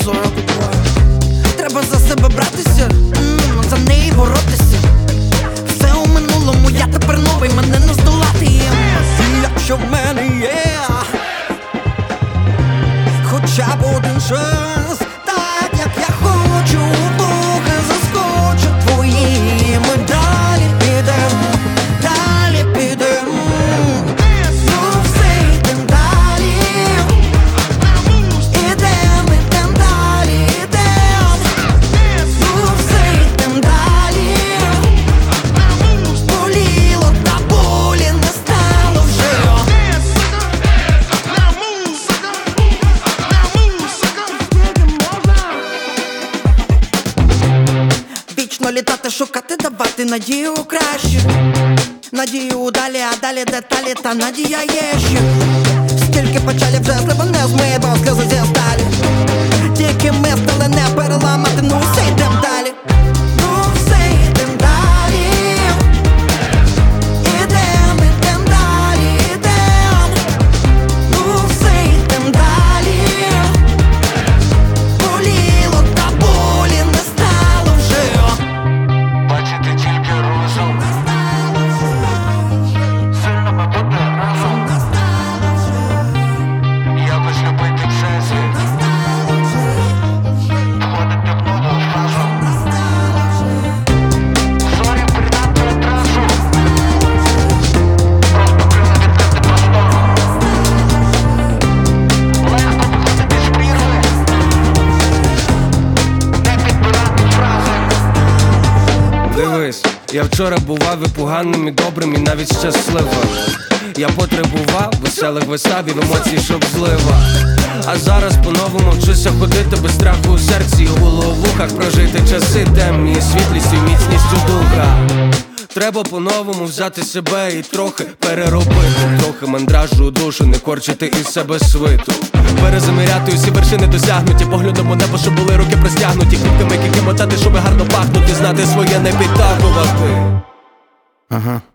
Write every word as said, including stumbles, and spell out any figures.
сорок двоє. Треба за себе братися, м-м, за неї боротися. Все у минулому, я тепер новий, мене не здолати їм. Якщо в мене є хоча б один шанс, так як я хочу, вдруге заскочу твої. Ми далі підем, далі підем. Ну все, йдем далі. Ідем, ідем далі, ідем. Ну все, йдем далі. Боліло, та болі не стало вже. Вічно літати, шукати, давати надію краще. Надію далі, а далі деталі, та надія є ще. Скільки печалі вже злива не змиє, бо сльози зі сталі. Тільки ми стали не переламати, ну все, йдем далі. Ну все, йдем далі. Ідем, ідем далі, ідем. Ну все, йдем далі. Боліло, та болі не стало вже. Бачити тільки розум, сильно ми бути разом, якось любити всесвіт, входити в нову фазу. Зорі придати одразу, просто крила відкрити простору. Легко виходити з прірви, не підбирати фрази. Дивись, я вчора бував і поганим, і добрим, і навіть щасливим. Я потребував веселих виставів, емоцій, щоб злива. А зараз по-новому вчуся ходити без страху у серці, і у головухах прожити часи темні, і світлістю, і міцністю духа. Треба по-новому взяти себе і трохи переробити. Трохи мандражу у душу, не корчити із себе свиту. Перезаміряти усі вершини досягнуті, поглядом у небо, щоб були руки простягнуті. Квітками, які мотати, щоб гарно пахнути, знати своє, не підтягувати. Ага.